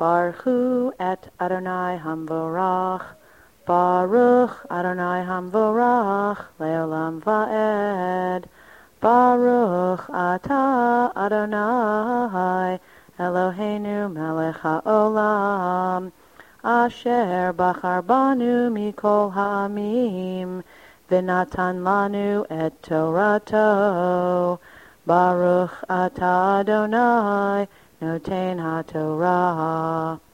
Baruchu et Adonai Hamvorach, Baruch Adonai Hamvorach, Leolam Va'ed. Baruch Atah Adonai, Eloheinu melech haolam, Asher bachar banu mikol ha'amim, V'natan lanu et Torato. Baruch Atah Adonai, Noten HaTorah.